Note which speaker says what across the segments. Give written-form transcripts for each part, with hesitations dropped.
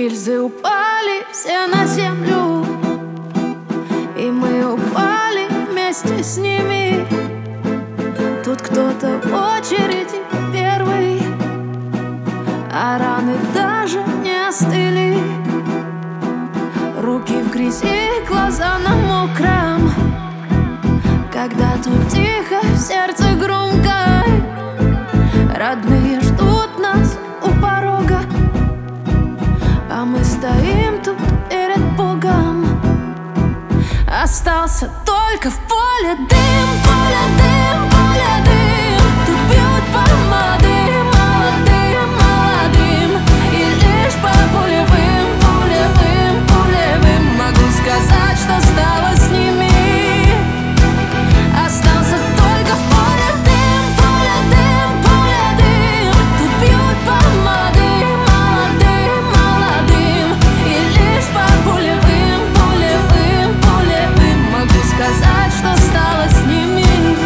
Speaker 1: Гильзы упали все на землю, и мы упали вместе с ними. Тут кто-то в очереди первый, а раны даже не остыли. Руки в грязи, глаза на мокром, когда тут тихо, в сердце громко. Родные ждут нас у порога, а мы стоим тут перед Богом. Остался только в поле дым, поле дым, поле дым. Тут бьют по молодым, молодым, молодым. И лишь по пулевым, пулевым, пулевым могу сказать, что стало с ними. Остался только в поле дым, поле дым, поле дым. Тут бьют по молодым, молодым, молодым. И лишь по пулевым, пулевым, пулевым могу сказать, что стало с ними.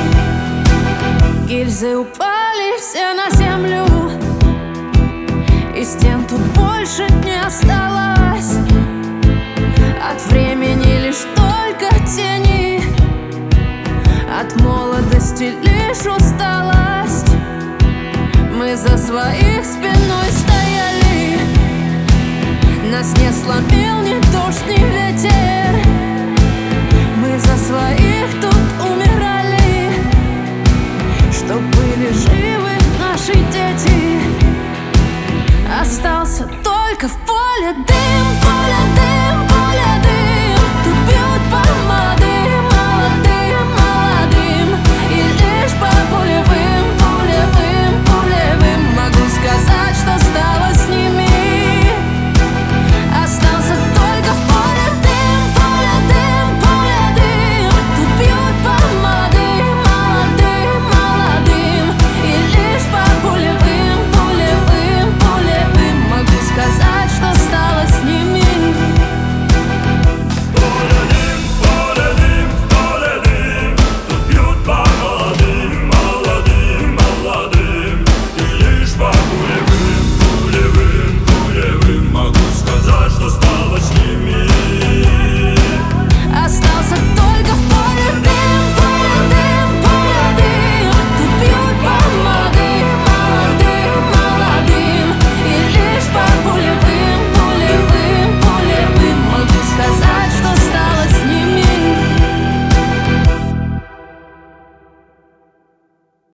Speaker 1: Гильзы упали все на землю, и стен тут больше не осталось. От времени лишь только тени, от молодости лишь усталость. Мы за своих спиной стояли, нас не сломил ни дождь, ни ветер. Мы за своих тут умирали, чтоб были живы наши дети. Остался только в поле